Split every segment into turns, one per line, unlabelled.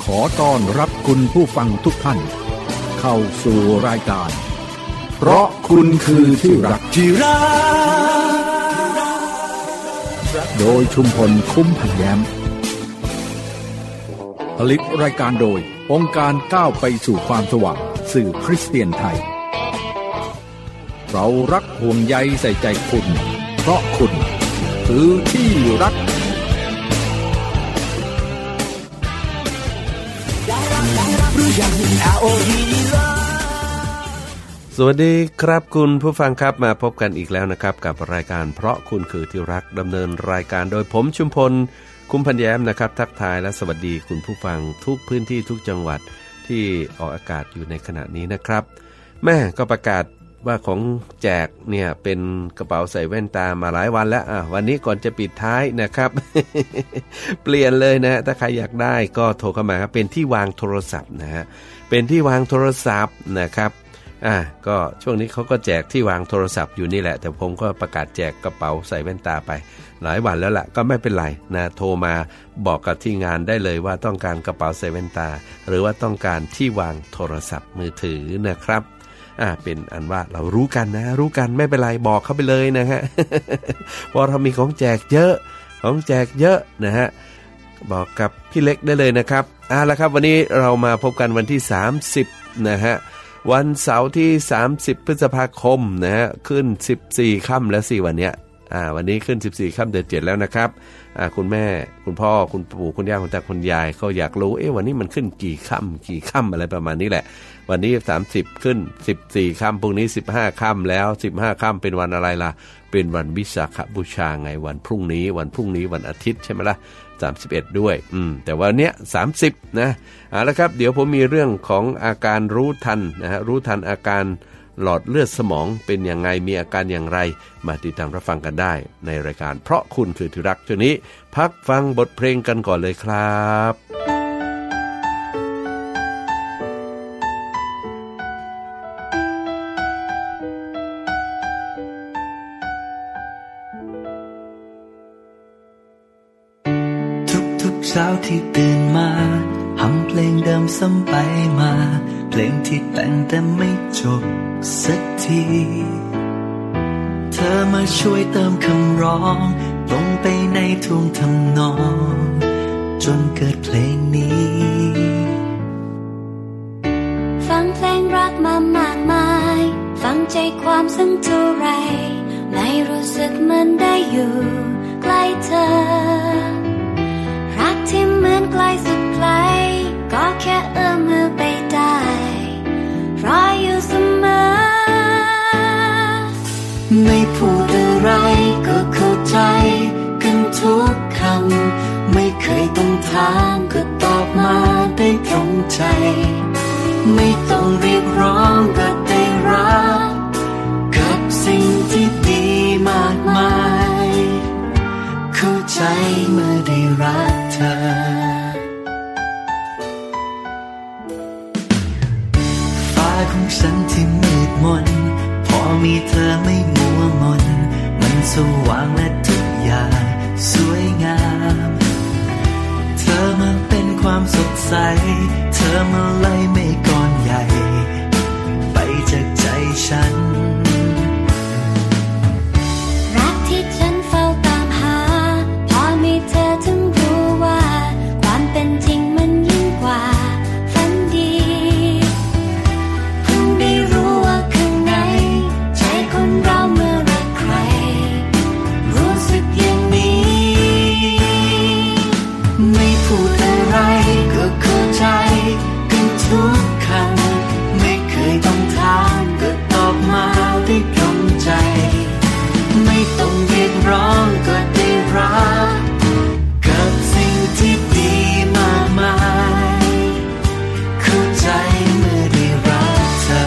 ขอต้อนรับคุณผู้ฟังทุกท่านเข้าสู่รายการเพราะคุณคือที่รักโดยชุมพลคุ้มพันแย้มผลิตรายการโดยองค์การก้าวไปสู่ความสว่างสื่อคริสเตียนไทยเรารักห่วงใยใส่ใจคุณเพราะคุณคือที่รัก
สวัสดีครับคุณผู้ฟังครับมาพบกันอีกแล้วนะครับกับรายการเพราะคุณคือที่รักดำเนินรายการโดยผมชุมพลคุ้มพันแย้มนะครับทักทายและสวัสดีคุณผู้ฟังทุกพื้นที่ทุกจังหวัดที่ออกอากาศอยู่ในขณะนี้นะครับแม่ก็ประกาศว่าของแจกเนี่ยเป็นกระเป๋าใส่แว่นตามาหลายวันแล้ววันนี้ก่อนจะปิดท้ายนะครับ เปลี่ยนเลยนะถ้าใครอยากได้ก็โทรเข้ามาครับเป็นที่วางโทรศัพท์นะฮะเป็นที่วางโทรศัพท์นะครับก็ช่วงนี้เขาก็แจกที่วางโทรศัพท์อยู่นี่แหละแต่ผมก็ประกาศแจกกระเป๋าใส่แว่นตาไปหลายวันแล้วล่ะก็ไม่เป็นไรนะโทรมาบอกกับที่งานได้เลยว่าต้องการกระเป๋าใส่แว่นตาหรือว่าต้องการที่วางโทรศัพท์มือถือนะครับเป็นอันว่าเรารู้กันนะรู้กันไม่เป็นไรบอกเขาไปเลยนะฮะ เพราะเรามีของแจกเยอะนะฮะบอกกับพี่เล็กได้เลยนะครับละครับวันนี้เรามาพบกันวันที่30นะฮะวันเสาร์ที่30พฤษภาคมนะฮะขึ้น14ค่ำแล้วสิวันเนี้ยวันนี้ขึ้น14ค่ำเดือน7แล้วนะครับคุณแม่คุณพ่อคุณปู่คุณย่าคุณตาคุณยายเขาอยากรู้วันนี้มันขึ้นกี่ค่ำอะไรประมาณนี้แหละวันนี้30ขึ้น14ค่ำพรุ่งนี้15ค่ำแล้ว15ค่ำเป็นวันอะไรล่ะเป็นวันวิสาขบูชาไงวันพรุ่งนี้วันอาทิตย์ใช่ไหมล่ะ31ด้วยแต่วันเนี้ย30นะแล้วครับเดี๋ยวผมมีเรื่องของอาการรู้ทันนะฮะรู้ทันอาการหลอดเลือดสมองเป็นอย่างไงมีอาการอย่างไรมาติดตามรับฟังกันได้ในรายการเพราะคุณคือที่รักช่วงนี้พักฟังบทเพลงกันก่อนเลยครับ
เช้าที่ตื่นมาฮัมเพลงเดิมซ้ำไปมาเพลงที่แต่งแต่ไม่จบสักทีเธอมาช่วยเติมคำร้องลงไปในท่วงทำนองจนเกิดเพลงนี้
ฟังเพลงรักมามากมายฟังใจความสักเท่าไรไม่รู้สึกเหมือนได้อยู่ใกล้เธอรักที่เหมือนไกลสุดไกลก็แค่เอื้อมมือไปได้รออยู่เสมอ
ไม่พูดอะไรก็เข้าใจกันทุกคำไม่เคยต้องถามก็ตอบมาได้ตรงใจไม่ต้องเรียกร้องก็ได้รับกับสิ่งที่ดีมากมายเข้าใจเมื่อได้รักเธอฟ้าของฉันที่มืดมนพอมีเธอไม่มัวมนมันสว่างและทุกอย่างสวยงามเธอมาเป็นความสดใสเธอมาไล่เมฆก้อนใหญ่ไปจากใจฉัน
รักที่ฉันเฝ้าตามหาพอมีเธอถึงรู้ว่าความเป็นจริงมันยิ่งกว่าฝันดีเพิ่งได้รู้ว่าข้างในใจคนเราเมื่อรักใครรู้สึกอย่างนี้
ไม่พูดอะไรก็เข้าใจกันทุกคำไม่เคยต้องถามก็ตอบมาได้ตรงใจไม่ต้องเรียกร้องก็ได้รับกับสิ่งที่ดีมากมายเข้าใจเมื่อได้รักเธอ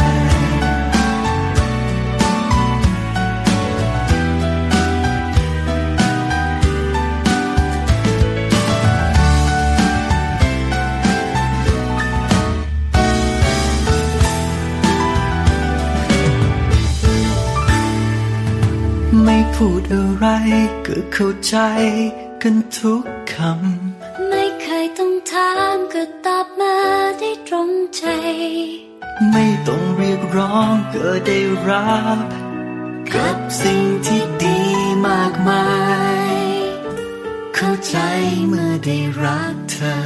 ไม่พูดอะไรก็เข้าใจกันทุกคำ
ไม่เคยต้องถามก็ตอบมาได้ตรงใจ
ไม่ต้องเรียกร้องก็ได้รับกับสิ่งที่ดีมากมายเข้าใจเมื่อได้รักเธอ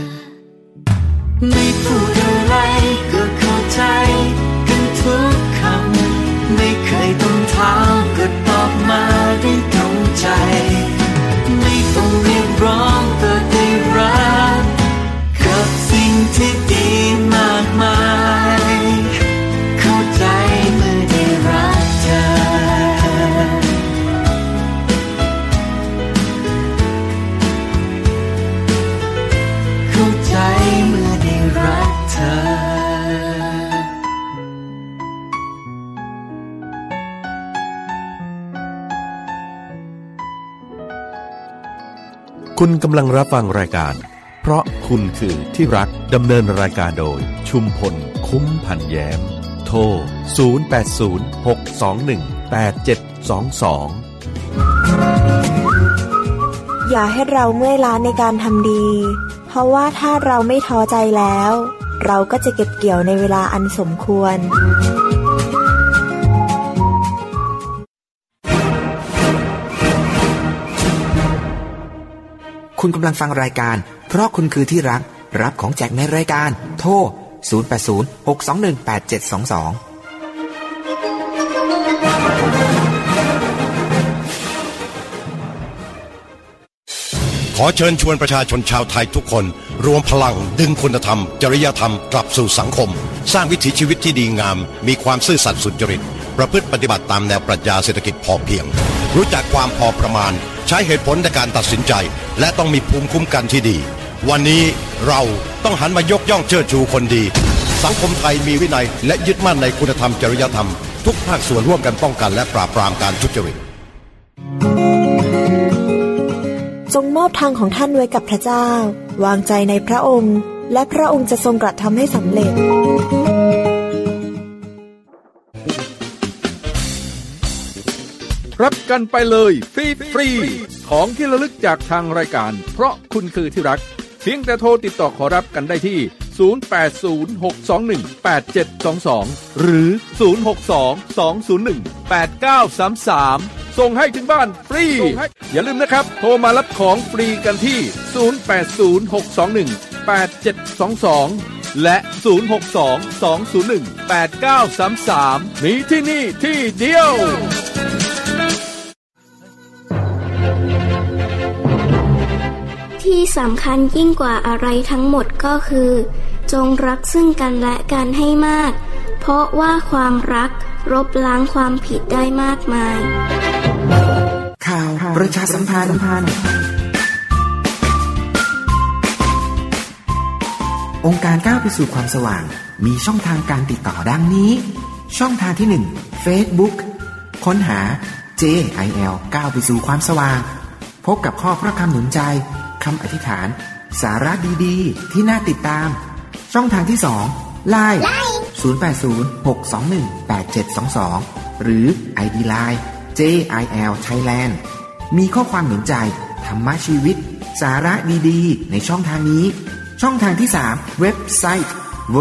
ไม่พูดอะไรก็เข้าใจกันทุกคำไม่เคยต้องถามก็ตอบมาได้ตรงใจไม่ต้องเรียกร้องก็ได้รับกับสิ่งที่ดีมากมายเข้าใจเมื่อได้รักเธอเข้าใจเมื่อได้รักเธอ
คุณกำลังรับฟังรายการเพราะคุณคือที่รักดำเนินรายการโดยชุมพลคุ้มพันแย้มโทร
0806218722อย่าให้เราเมื่อยล้าในการทำดีเพราะว่าถ้าเราไม่ท้อใจแล้วเราก็จะเก็บเกี่ยวในเวลาอันสมควร
คุณกำลังฟังรายการเพราะคุณคือที่รักรับของแจกในรายการโทร0806218722
ขอเชิญชวนประชาชนชาวไทยทุกคนรวมพลังดึงคุณธรรมจริยธรรมกลับสู่สังคมสร้างวิถีชีวิตที่ดีงามมีความซื่อสัตย์สุจริตประพฤติปฏิบัติตามแนวปรัชญาเศรษฐกิจพอเพียงรู้จักความพอประมาณใช้เหตุผลในการตัดสินใจและต้องมีภูมิคุ้มกันที่ดีวันนี้เราต้องหันมายกย่องเชิดชูคนดีสังคมไทยมีวินัยและยึดมั่นในคุณธรรมจริยธรรมทุกภาคส่วนร่วมกันป้องกันและปราบปรามการทุจริต
จงมอบทางของท่านไว้กับพระเจ้าวางใจในพระองค์และพระองค์จะทรงกระทำให้สำเร็จ
รับกันไปเลยฟรีของที่ระลึกจากทางรายการเพราะคุณคือที่รักเพียงแต่โทรติดต่อขอรับกันได้ที่0806218722หรือ0622018933ส่งให้ถึงบ้านฟรีอย่าลืมนะครับโทรมารับของฟรีกันที่0806218722และ0622018933มีที่นี่ที่เดียว
ที่สำคัญยิ่งกว่าอะไรทั้งหมดก็คือจงรักซึ่งกันและกันให้มากเพราะว่าความรักลบล้างความผิดได้มากมาย
ข่าวประชาสัมพันธ์องค์การก้าวไปสู่ความสว่างมีช่องทางการติดต่อดังนี้ช่องทางที่ 1 Facebook ค้นหา JIL ก้าวไปสู่ความสว่างพบกับข้อพระคำหนุนใจคำอธิษฐานสาระดีๆที่น่าติดตามช่องทางที่ 2 LINE 0806218722หรือ ID LINE JIL Thailand มีข้อความหนุนใจธรรมะชีวิตสาระดีๆในช่องทางนี้ช่องทางที่ 3 เว็บไซต์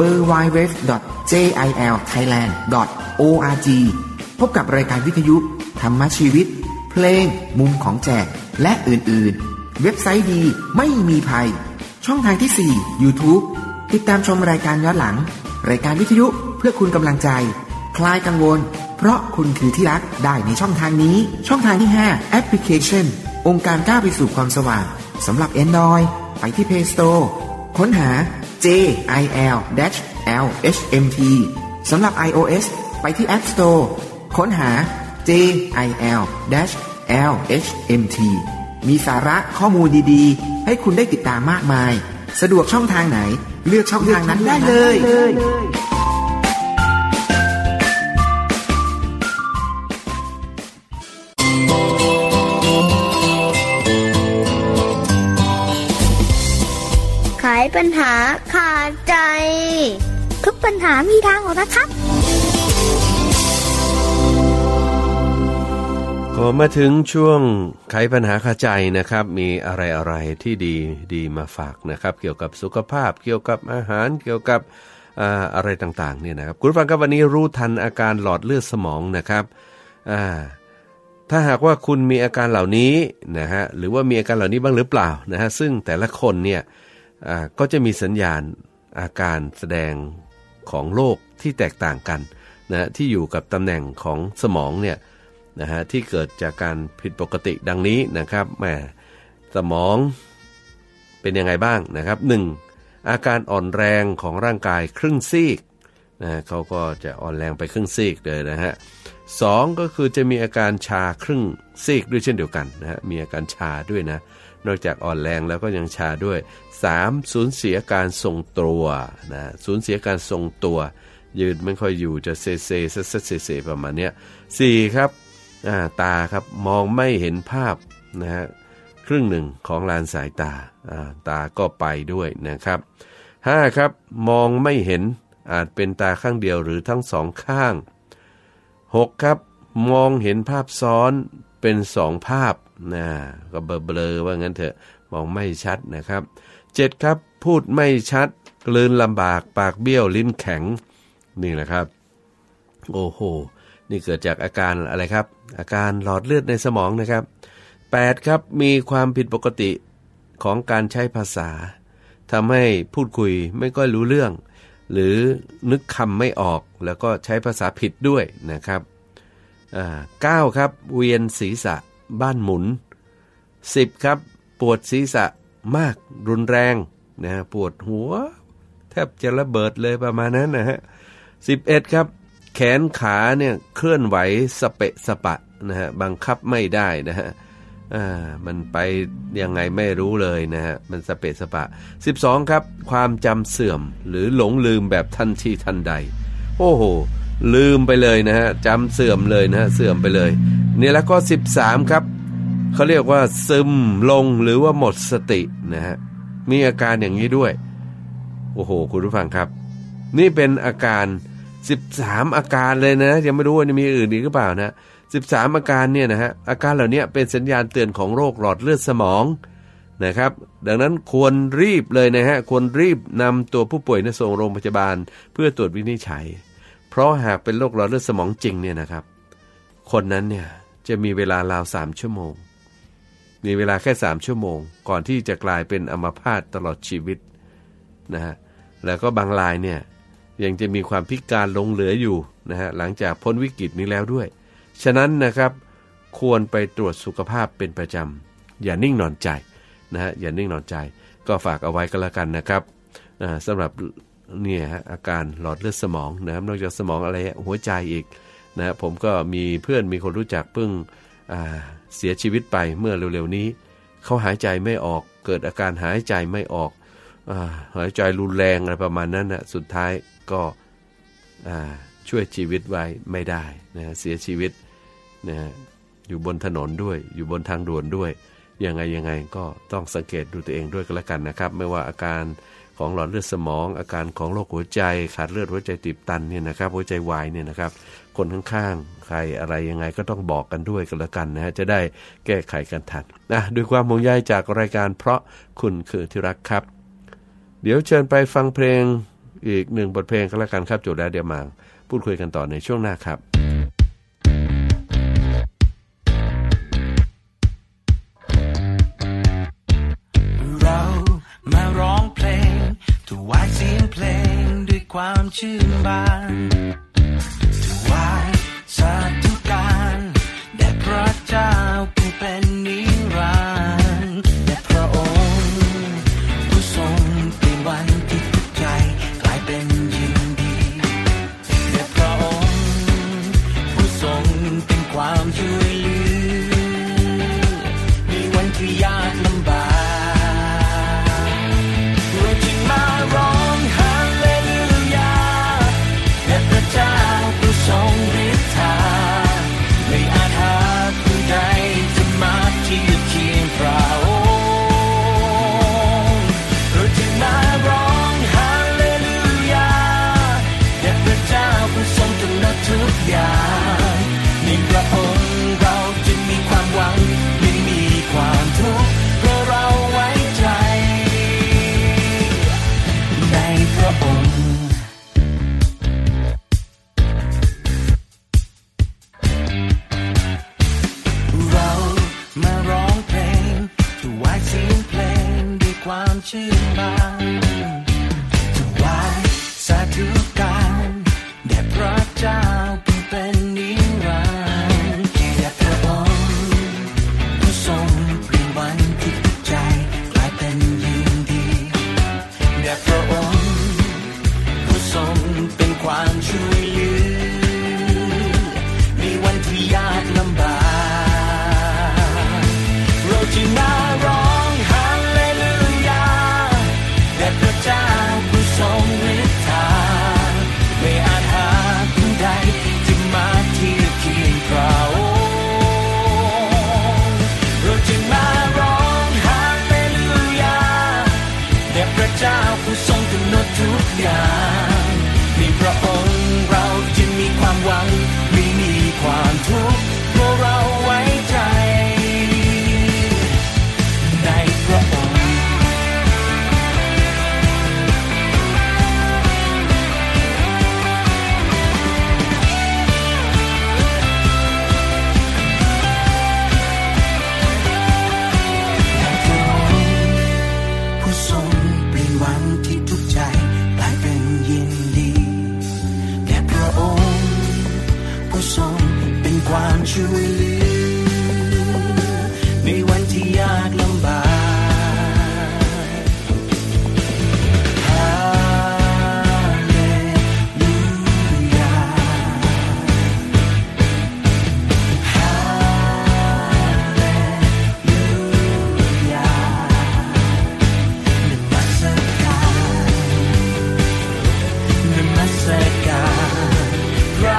www.jilthailand.org พบกับรายการวิทยุธรรมะชีวิตเพลงมุมของแจกและอื่นๆเว็บไซต์ดีไม่มีภัยช่องทางที่ 4 YouTube ติดตามชมรายการย้อนหลังรายการวิทยุเพื่อคุณกำลังใจคลายกังวลเพราะคุณคือที่รักได้ในช่องทางนี้ช่องทางที่ 5 แอปพลิเคชันองค์การก้าวไปสู่ความสว่างสำหรับ Android ไปที่ Play Store ค้นหา JIL-LHMT สำหรับ iOS ไปที่ App Store ค้นหา JIL-LHMT มีสาระข้อมูลดีๆให้คุณได้ติดตามมากมายสะดวกช่องทางไหนเลือกช่องทางนั้นได้เลย
ไขปัญหาขาดใจทุกปัญหามีทางออกนะครับ
ก็มาถึงช่วงไขปัญหาคาใจนะครับมีอะไรที่ดีมาฝากนะครับเกี่ยวกับสุขภาพเกี่ยวกับอาหารเกี่ยวกับอะไรต่างๆเนี่ยนะครับคุณผู้ฟังครับวันนี้รู้ทันอาการหลอดเลือดสมองนะครับถ้าหากว่าคุณมีอาการเหล่านี้นะฮะหรือว่ามีอาการเหล่านี้บ้างหรือเปล่านะฮะซึ่งแต่ละคนเนี่ยก็จะมีสัญญาณอาการแสดงของโรคที่แตกต่างกันนะที่อยู่กับตำแหน่งของสมองเนี่ยนะฮะที่เกิดจากการผิดปกติดังนี้นะครับแหมสมองเป็นยังไงบ้างนะครับ 1. อาการอ่อนแรงของร่างกายครึ่งซีกนะเขาก็จะอ่อนแรงไปครึ่งซีกเลยนะฮะ 2. ก็คือจะมีอาการชาครึ่งซีกด้วยเช่นเดียวกันนะฮะมีอาการชาด้วยนะนอกจากอ่อนแรงแล้วก็ยังชาด้วย 3. สูญเสียการทรงตัวนะสูญเสียการทรงตัวยืนไม่ค่อยอยู่จะเซประมาณเนี้ย 4. ครับตาครับมองไม่เห็นภาพนะฮะครึ่งหนึ่งของลานสายตาตาก็ไปด้วยนะครับ 5. ครับมองไม่เห็นอาจเป็นตาข้างเดียวหรือทั้งสองข้าง 6. ครับมองเห็นภาพซ้อนเป็น2ภาพก็เบลอว่างั้นเถอะมองไม่ชัดนะครับ 7. ครับพูดไม่ชัดกลืนลำบากปากเบี้ยวลิ้นแข็งนี่แหละครับโอ้โหนี่เกิดจากอาการอะไรครับอาการหลอดเลือดในสมองนะครับ 8. ครับมีความผิดปกติของการใช้ภาษาทำให้พูดคุยไม่ค่อยรู้เรื่องหรือนึกคำไม่ออกแล้วก็ใช้ภาษาผิดด้วยนะครับ 9. ครับเวียนศีรษะบ้านหมุน 10. ครับปวดศีรษะมากรุนแรงนะปวดหัวแทบจะระเบิดเลยประมาณนั้นนะฮะ 11. ครับแขนขาเนี่ยเคลื่อนไหวสเปะสปะนะฮะบังคับไม่ได้นะฮะมันไปยังไงไม่รู้เลยนะฮะมันสเปะสปะ 12. ครับความจำเสื่อมหรือหลงลืมแบบทันทีทันใดโอ้โหลืมไปเลยนะฮะจำเสื่อมเลยนะฮะเสื่อมไปเลยนี่แล้วก็ 13. ครับเขาเรียกว่าซึมลงหรือว่าหมดสตินะฮะมีอาการอย่างนี้ด้วยโอ้โหคุณผู้ฟังครับนี่เป็นอาการ13อาการเลยนะยังไม่รู้ว่าจะมีอื่นอีกหรือเปล่านะ13อาการเนี่ยนะฮะอาการเหล่านี้เป็นสัญญาณเตือนของโรคหลอดเลือดสมองนะครับดังนั้นควรรีบเลยนะฮะควรรีบนำตัวผู้ป่วยส่งโรงพยาบาลเพื่อตรวจวินิจฉัยเพราะหากเป็นโรคหลอดเลือดสมองจริงเนี่ยนะครับคนนั้นเนี่ยจะมีเวลาราว3ชั่วโมงมีเวลาแค่3ชั่วโมงก่อนที่จะกลายเป็นอัมพาตตลอดชีวิตนะฮะแล้วก็บางรายเนี่ยยังจะมีความพิการหลงเหลืออยู่นะฮะหลังจากพ้นวิกฤตนี้แล้วด้วยฉะนั้นนะครับควรไปตรวจสุขภาพเป็นประจำอย่านิ่งนอนใจนะฮะอย่านิ่งนอนใจก็ฝากเอาไว้ก็แล้วกันนะครับสำหรับเนี่ยฮะอาการหลอดเลือดสมองนะครับนอกจากสมองอะไรหัวใจอีกนะผมก็มีเพื่อนมีคนรู้จักเพิ่งเสียชีวิตไปเมื่อเร็วๆนี้เขาหายใจไม่ออกเกิดอาการหายใจไม่ออกหายใจรุนแรงอะไรประมาณนั้นนะสุดท้ายก็ช่วยชีวิตไว้ไม่ได้นะเสียชีวิตนะอยู่บนถนนด้วยอยู่บนทางด่วนด้วยยังไงก็ต้องสังเกตดูตัวเองด้วยกันแล้วกันนะครับไม่ว่าอาการของหลอดเลือดสมองอาการของโรคหัวใจขาดเลือดหัวใจตีบตันเนี่ยนะครับหัวใจวายเนี่ยนะครับคนข้างๆใครอะไรยังไงก็ต้องบอกกันด้วยกันแล้วกันนะฮะจะได้แก้ไขกันทันด้วยความห่วงใยจากรายการเพราะคุณคือที่รักครับเดี๋ยวเชิญไปฟังเพลงอีก1บทเพลงกันแล้วกันครับจบแล้วเดี๋ยวมาพูดคุยกันต่อในช่วงหน้าครับ
เรามาร้องเพลงถวายเสียงเพลงด้วยความชื่นบานถวายสาธุการแด่พระเจ้าผู้เป็นนิรันดร์แด่พระองค์ผู้ทรงเปลี่ยนวันที่ทุกข์ใจกลายเป็นยินดีแด่พระองค์ผู้ทรงเป็นความช่วยเหลือในวันที่ยากลำบากเราจึงมาร้องฮาเลลูยาแด่พระเจ้าผู้ทรงฤทธาไม่อาจหาผู้ใดจะมาเทียบเคียงพระองค์เราจึงมาร้องฮาเลลูยาแด่พระเจ้าผู้ทรงกำหนดทุกอย่างในพระองค์เราจะมีความชื่นบานถวายสาธุการแด่พระเจ้าผู้เป็นนิรันดร์แด่พระองค์ผู้ทรงเปลี่ยนวันที่ทุกข์ใจกลายเป็นยิ่งดีแด่พระองค์ผู้ทรงเป็นความช่วยเหลือในวันที่ยากลำบากเราจึงมาร้องฮาเลลูยาแด่พระเจ้าผู้ทรงฤทธาไม่อาจหาผู้ใดที่มาเทียบเคียงพระองค์เราจึงมาร้องฮาเลลูยาแด่พระเจ้าผู้ทรงกำหนดทุกอย่างในพระองค์เราจึงมีความหวังไม่มีความทุกข์เพราะเราไว้ใจในพระองค์ผู้ทรงเปลี่ยนวันที่ทุกข์ใจกลายเป็นยินดีแด่พระองค์ผู้ทรงเป็นความช่วยเหลือในวันที่ยากลำบากฮาเลลูยาฮาเลลูยานมัสการนมัสการพระ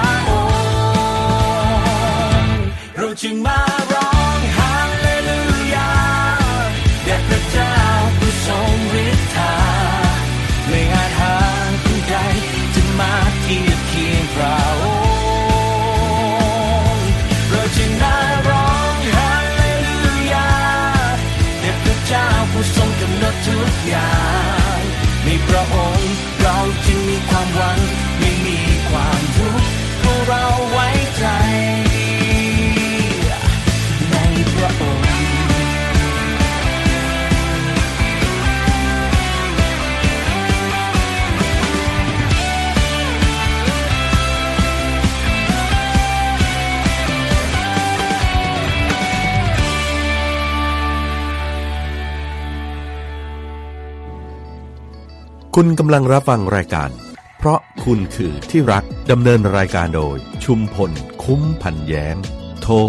องค์เราจึงมาร้องฮาเลลูยาแด่พระเจ้าผู้ทรงฤทธาไม่อาจหาผู้ใดจะมาเทียบเคียงพระองค์เราจึงมาร้องฮาเลลูยาแด่พระเจ้าผู้ทรงกำหนดทุกอย่างในพระองค์เราจึงมีความหวังไม่มีความทุกข์เพราะเราไว้ใจในพระองค์
คุณกำลังรับฟังรายการเพราะคุณคือที่รักดำเนินรายการโดยชุมพลคุ้มพันแย้มโทร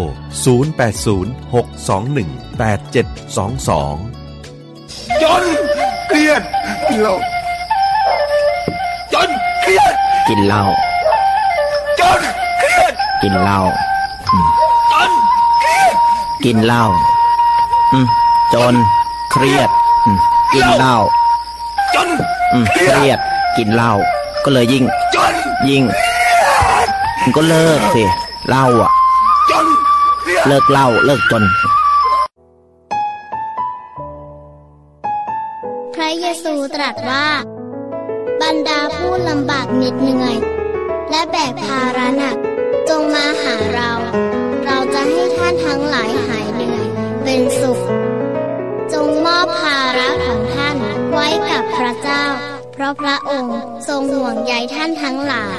0806218722
จนเครียดกินเหล้าจนเครียดกินเหล้าจนเครียดกินเหล้าจนเครียดกินเหล้าจนเครียดกินเหล้าจนเครียดกินเหล้าก็เลยยิ่งมันก็เลิกสิเหล้าอ่ะเลิกเหล้าเลิกจน
พระเยซูตรัสว่าบรรดาผู้ลำบากเหน็ดเหนื่อยและแบกภาระหนักจงมาหาเราจะให้ท่านทั้งหลายหายเหนื่อยเป็นสุขจงมอบภาระของท่านไว้กับพระเจ้าเพราะพระองค์ทรงห่วงใยท่านทั้งหลาย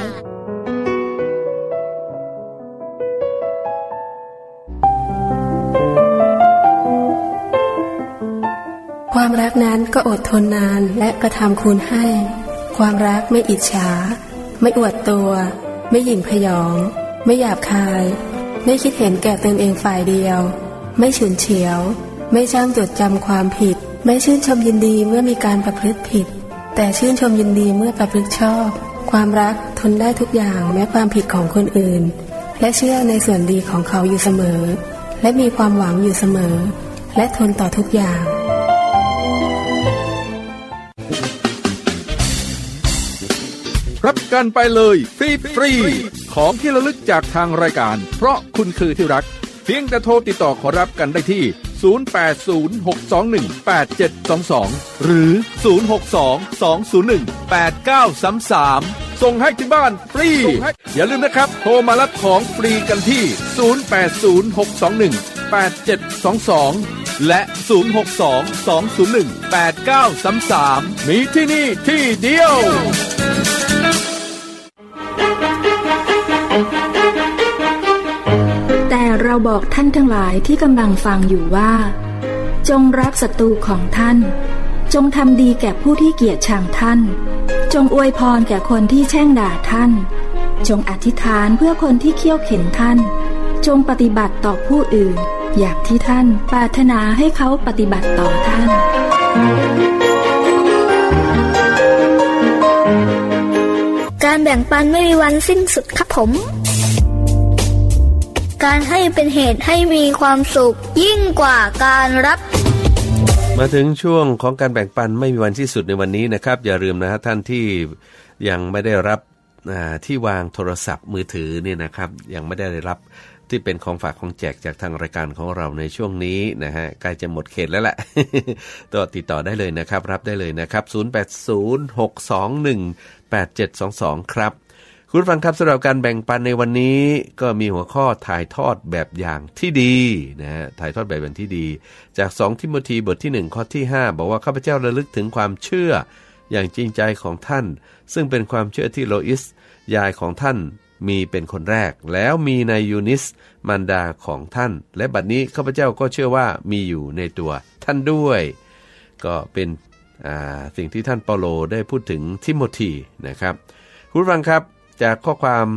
ความรักนั้นก็อดทนนานและกระทำคุณให้ความรักไม่อิจฉาไม่อวดตัวไม่หยิ่งพยองไม่หยาบคายไม่คิดเห็นแก่ตนเองฝ่ายเดียวไม่ฉุนเฉียวไม่ช่างจดจำความผิดไม่ชื่นชมยินดีเมื่อมีการประพฤติผิดแต่ชื่นชมยินดีเมื่อประพฤติชอบความรักทนได้ทุกอย่างแม้ความผิดของคนอื่นและเชื่อในส่วนดีของเขาอยู่เสมอและมีความหวังอยู่เสมอและทนต่อทุกอย่าง
รับกันไปเลยฟรีๆของที่ระลึกจากทางรายการเพราะคุณคือที่รักเพียงแต่โทรติดต่อขอรับกันได้ที่0806218722หรือ0622018933ส่งให้ที่บ้านฟรีอย่าลืมนะครับโทรมารับของฟรีกันที่0806218722 และ 062-201-8933 มีที่นี่ที่เดียว
แต่เราบอกท่านทั้งหลายที่กำลังฟังอยู่ว่าจงรักศัตรูของท่านจงทำดีแก่ผู้ที่เกลียดชังท่านจงอวยพรแก่คนที่แช่งด่าท่านจงอธิษฐานเพื่อคนที่เคี่ยวเข็นท่านจงปฏิบัติต่อผู้อื่นอย่างที่ท่านปรารถนาให้เขาปฏิบัติต่อท่าน
การแบ่งปันไม่มีวันสิ้นสุดครับผมการให้เป็นเหตุให้มีความสุขยิ่งกว่าการรับ
มาถึงช่วงของการแบ่งปันไม่มีวันที่สุดในวันนี้นะครับอย่าลืมนะท่านที่ยังไม่ได้รับที่วางโทรศัพท์มือถือเนี่ยนะครับยังไม่ได้รับที่เป็นของฝากของแจกจากทางรายการของเราในช่วงนี้นะฮะใกล้จะหมดเขตแล้วแหละ ก็ติดต่อได้เลยนะครับรับได้เลยนะครับ0806218722ครับคุณฟังครับสำหรับการแบ่งปันในวันนี้ก็มีหัวข้อถ่ายทอดแบบอย่างที่ดีนะฮะถ่ายทอดแบบอย่างที่ดีจาก2ทิโมธีบทที่1ข้อที่5บอกว่าข้าพเจ้าระลึกถึงความเชื่ออย่างจริงใจของท่านซึ่งเป็นความเชื่อที่โลอิสยายของท่านมีเป็นคนแรกแล้วมีในยูนิสมารดาของท่านและบัดนี้ข้าพเจ้าก็เชื่อว่ามีอยู่ในตัวท่านด้วยก็เป็นสิ่งที่ท่านเปาโลได้พูดถึงทิโมธีนะครับคุณฟังครับจากข้อความ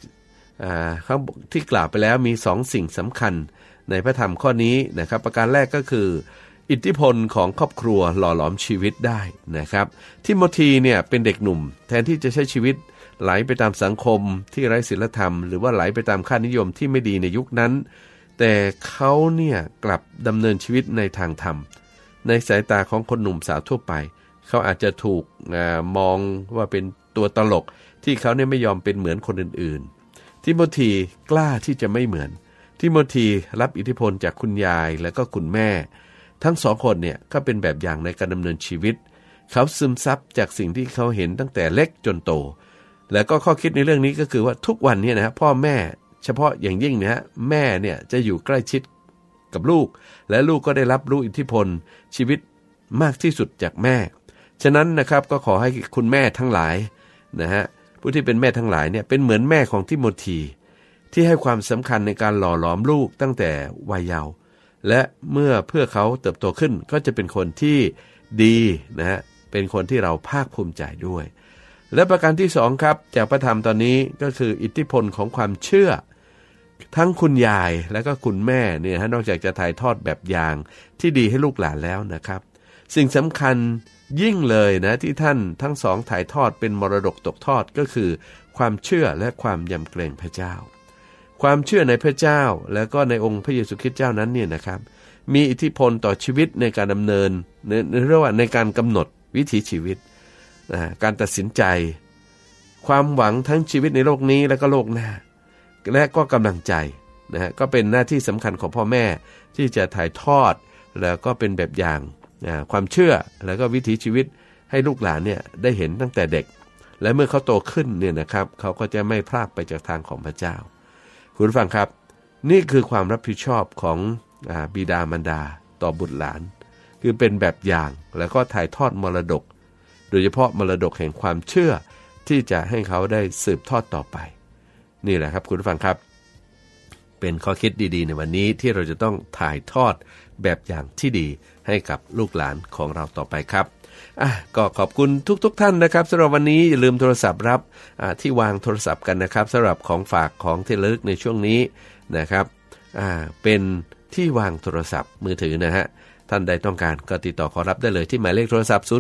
ที่กล่าวไปแล้วมี2สิ่งสำคัญในพระธรรมข้อนี้นะครับประการแรกก็คืออิทธิพลของครอบครัวหล่อหลอมชีวิตได้นะครับทิโมธีเนี่ยเป็นเด็กหนุ่มแทนที่จะใช้ชีวิตไหลไปตามสังคมที่ไร้ศีลธรรมหรือว่าไหลไปตามค่านิยมที่ไม่ดีในยุคนั้นแต่เขาเนี่ยกลับดำเนินชีวิตในทางธรรมในสายตาของคนหนุ่มสาวทั่วไปเขาอาจจะถูกมองว่าเป็นตัวตลกที่เขาเนี่ยไม่ยอมเป็นเหมือนคนอื่นๆทิโมธีกล้าที่จะไม่เหมือนทิโมธีรับอิทธิพลจากคุณยายและก็คุณแม่ทั้งสองคนเนี่ยก็เป็นแบบอย่างในการดำเนินชีวิตเขาซึมซับจากสิ่งที่เขาเห็นตั้งแต่เล็กจนโตแล้วก็ข้อคิดในเรื่องนี้ก็คือว่าทุกวันนี้นะพ่อแม่เฉพาะอย่างยิ่งนะฮะแม่เนี่ยจะอยู่ใกล้ชิดกับลูกและลูกก็ได้รับรู้อิทธิพลชีวิตมากที่สุดจากแม่ฉะนั้นนะครับก็ขอให้คุณแม่ทั้งหลายนะฮะผู้ที่เป็นแม่ทั้งหลายเนี่ยเป็นเหมือนแม่ของทิโมธีที่ให้ความสำคัญในการหล่อหลอมลูกตั้งแต่วัยเยาว์และเมื่อเพื่อเขาเติบโตขึ้นก็จะเป็นคนที่ดีนะฮะเป็นคนที่เราภาคภูมิใจด้วยและประการที่2ครับจากพระธรรมตอนนี้ก็คืออิทธิพลของความเชื่อทั้งคุณยายและก็คุณแม่เนี่ยนอกจากจะถ่ายทอดแบบอย่างที่ดีให้ลูกหลานแล้วนะครับสิ่งสำคัญยิ่งเลยนะที่ท่านทั้งสองถ่ายทอดเป็นมรดกตกทอดก็คือความเชื่อและความยำเกรงพระเจ้าความเชื่อในพระเจ้าและก็ในองค์พระเยซูคริสต์เจ้านั้นเนี่ยนะครับมีอิทธิพลต่อชีวิตในการดำเนินเรียกว่าในการกำหนดวิถีชีวิตการตัดสินใจความหวังทั้งชีวิตในโลกนี้และก็โลกหน้าและก็กำลังใจนะฮะก็เป็นหน้าที่สำคัญของพ่อแม่ที่จะถ่ายทอดแล้วก็เป็นแบบอย่างความเชื่อแล้วก็วิถีชีวิตให้ลูกหลานเนี่ยได้เห็นตั้งแต่เด็กและเมื่อเขาโตขึ้นเนี่ยนะครับเขาก็จะไม่พลากไปจากทางของพระเจ้าคุณฟังครับนี่คือความรับผิดชอบของบิดามารดาต่อบุตรหลานคือเป็นแบบอย่างแล้วก็ถ่ายทอดมรดกโดยเฉพาะมรดกแห่งความเชื่อที่จะให้เขาได้สืบทอดต่อไปนี่แหละครับคุณผู้ฟังครับเป็นข้อคิดดีๆในวันนี้ที่เราจะต้องถ่ายทอดแบบอย่างที่ดีให้กับลูกหลานของเราต่อไปครับก็ขอบคุณทุกท่านนะครับสำหรับวันนี้อย่าลืมโทรศัพท์รับที่วางโทรศัพท์กันนะครับสำหรับของฝากของที่ระลึกในช่วงนี้นะครับเป็นที่วางโทรศัพท์มือถือนะฮะท่านใดต้องการก็ติดต่อขอรับได้เลยที่หมายเลขโทรศัพท์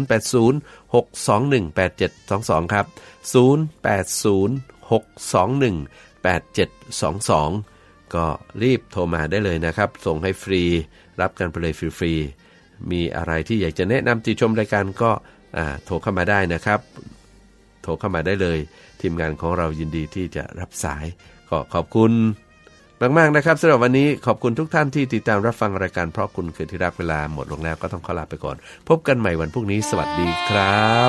0806218722ครับ0806218722ก็รีบโทรมาได้เลยนะครับส่งให้ฟรีรับกันไปเลยฟรีๆมีอะไรที่อยากจะแนะนำติชมรายการก็โทรเข้ามาได้นะครับโทรเข้ามาได้เลยทีมงานของเรายินดีที่จะรับสายก็ขอบคุณมากๆนะครับสำหรับวันนี้ขอบคุณทุกท่านที่ติดตามรับฟังรายการเพราะคุณคือที่รักเวลาหมดลงแล้วก็ต้องขอลาไปก่อนพบกันใหม่วันพรุ่งนี้สวัสดีครับ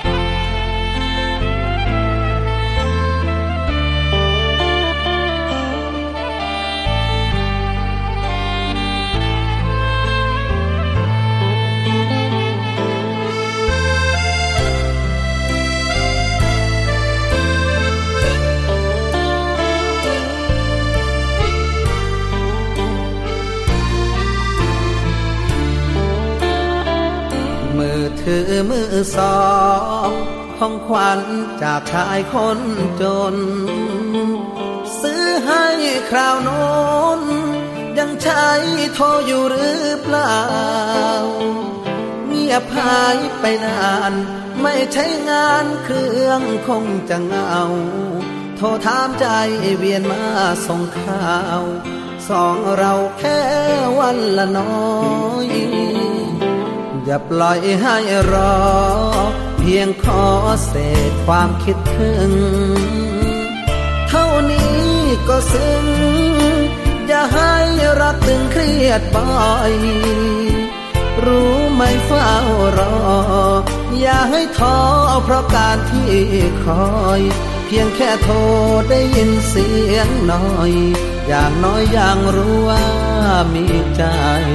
ถือมือสองของขวัญจากชายคนจนซื้อให้คราวโน้นยังใช้โทรอยู่หรือเปล่าเงียบหายไปนานไม่ใช้งานเครื่องคงจะเหงาโทรถามใจเวียนมาส่งข่าวสองเราแค่วันละน้อยอย่าปล่อยให้รอเพียงขอเศษความคิดถึงเท่านี้ก็ซึ้งอย่าให้รักตึงเครียดบ่อยรู้ไหมเฝ้ารออย่าให้ท้อเพราะการที่คอยเพียงแค่โทรได้ยินเสียงหน่อยอย่างน้อยอย่างรู้ว่ามีใจ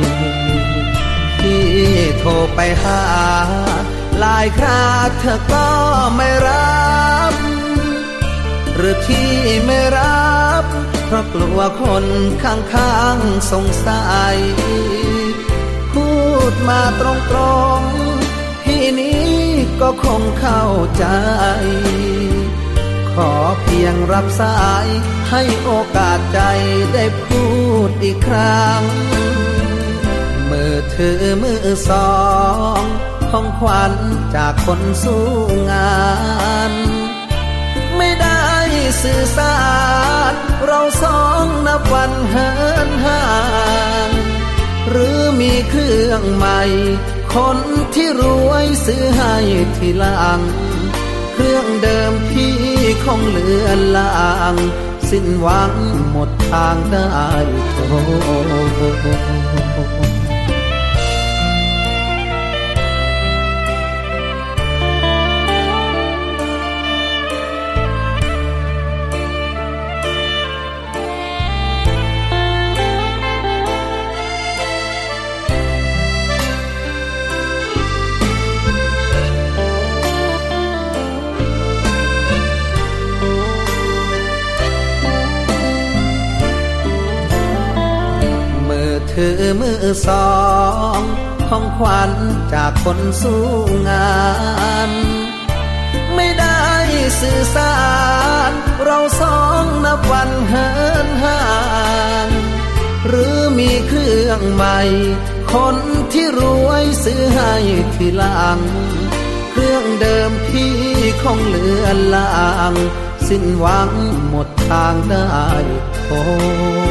ที่โทรไปหาหลายคราเธอก็ไม่รับหรือที่ไม่รับเพราะกลัวคนข้างๆสงสัยพูดมาตรงๆพี่นี้ก็คงเข้าใจขอเพียงรับสายให้โอกาสใจได้พูดอีกครั้งมือถือมือสองของขวัญจากคนสู้งานไม่ได้สื่อสารเราสองนับวันเหินห่างหรือมีเครื่องใหม่คนที่รวยซื้อให้ทีหลังเครื่องเดิมพี่คงเลือนลางสิ้นหวังหมดทางได้โทรถือมือสองของขวัญจากคนสู้งานไม่ได้สื่อสารเราสองนับวันเหินห่างหรือมีเครื่องใหม่คนที่รวยซื้อให้ทีหลังเครื่องเดิมพี่คงเลือนลางสิ้นหวังหมดทางได้โทร